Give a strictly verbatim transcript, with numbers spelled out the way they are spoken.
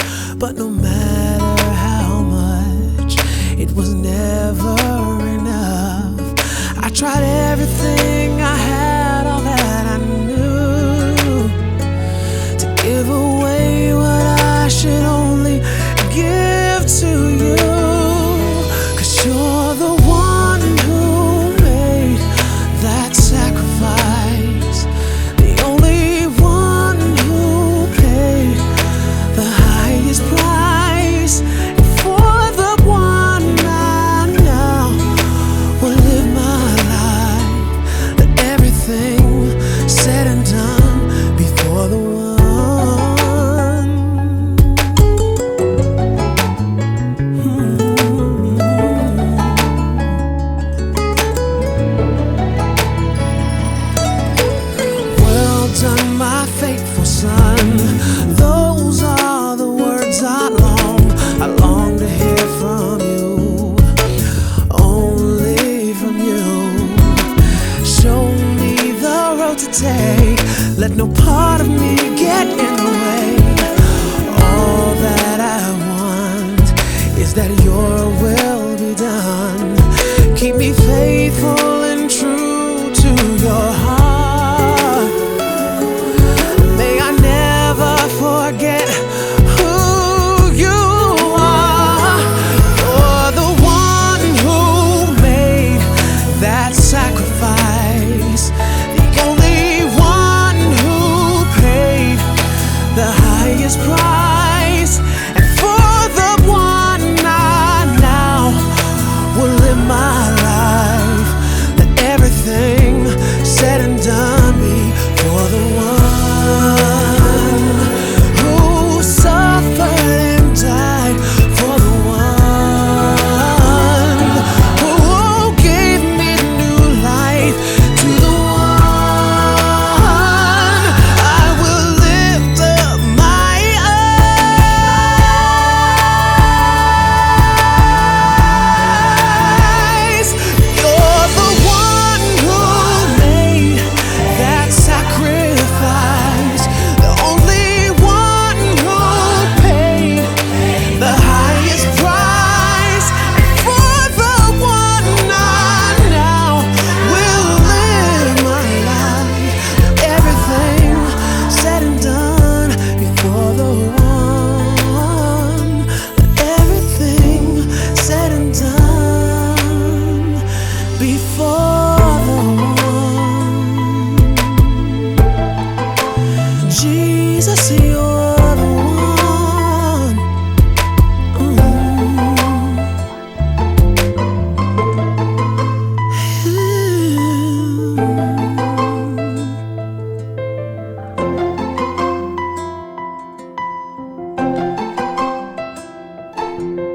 But no matter how much, it was never enough. I tried everything I had, all that I knew, to give away what I should only give to you. 'Cause you're the one who made that sacrifice, the only one who paid the highest price. And for the one I now will live my life, let everything said and done before the one. My faithful son, those are the words I long, I long to hear from you, only from you. Show me the road to take, let no part of me get in the way. All that I want is that your will be done. Keep me faithful and true to your heart. Forget who you are. You're the one who made that sacrifice, the only one who paid the highest price. And for the one I now will live my life, let everything said and done before the one before the one. Jesus, you're the one. Mm-hmm.